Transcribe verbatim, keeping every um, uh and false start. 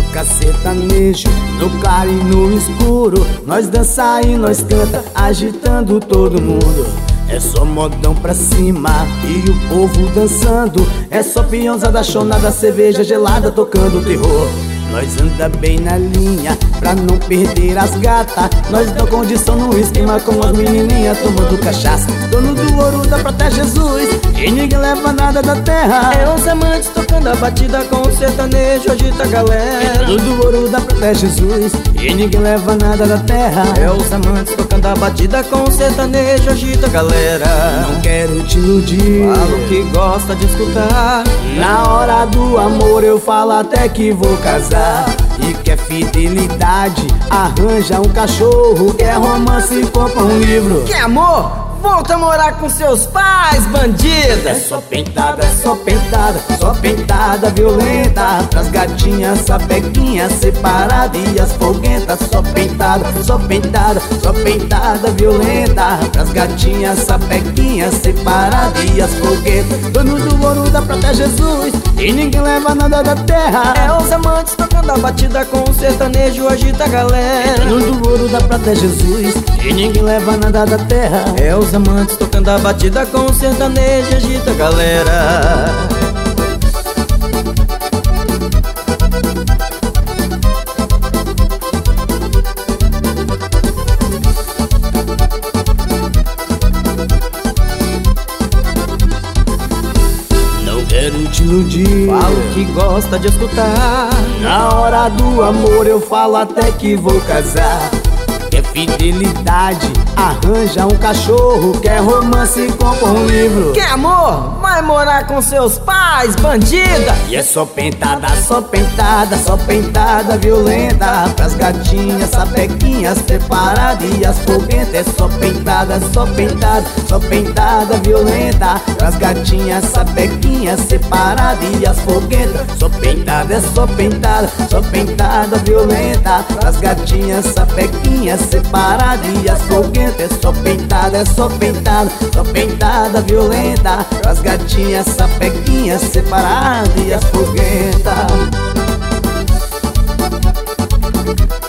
Toca sertanejo no claro e no escuro, nós dança e nós canta, agitando todo mundo. É só modão pra cima e o povo dançando, é só peãozada chonada, cerveja gelada tocando terror. Nós anda bem na linha pra não perder as gatas, nós dá condição no esquema com as menininhas tomando cachaça. Dono do ouro dá pra até Jesus e ninguém leva nada da terra. É os amantes tocando a batida com o sertanejo, agita a galera. Dono do ouro dá pra até Jesus e ninguém leva nada da terra. É os amantes tocando a batida com o sertanejo, agita a galera. Não quero te iludir, falo que gosta de escutar. Na hora do amor eu falo até que vou casar. E quer fidelidade, arranja um cachorro. Quer romance, compra um livro. Quer amor? Volta a morar com seus pais, bandida. É só pentada, é só pentada, só pentada violenta. Pras gatinhas, sapequinhas separadas e as folguentas. Só pentada, só pentada, só pentada violenta. Pras gatinhas, sapequinhas separadas e as folguentas. Dono do ouro dá pra até Jesus e ninguém leva nada da terra. É os amantes tocando a batida com o sertanejo, agita a galera. Dono do ouro dá pra até Jesus e ninguém leva nada da terra. É os amantes tocando a batida com o sertanejo, agita a galera. Não quero te iludir, falo que gosta de escutar. Na hora do amor eu falo até que vou casar. Quer fidelidade, arranja um cachorro. Quer romance, compra um livro. Quer amor? Vai morar com seus pais, bandida. E é só pentada, só pentada, só pentada violenta. Pras gatinhas, sapequinhas separadas e as folguentas. É só pentada, só pentada, só pentada violenta. Pras gatinhas, sapequinhas separadas e as folguentas. Só pentada, é só pentada, só pentada violenta. Pras gatinhas, sapequinhas separadas e as folguentas. É só pentada, é só pentada, só pentada violenta. Pras gatinhas, sapequinhas separadas e as folguentas.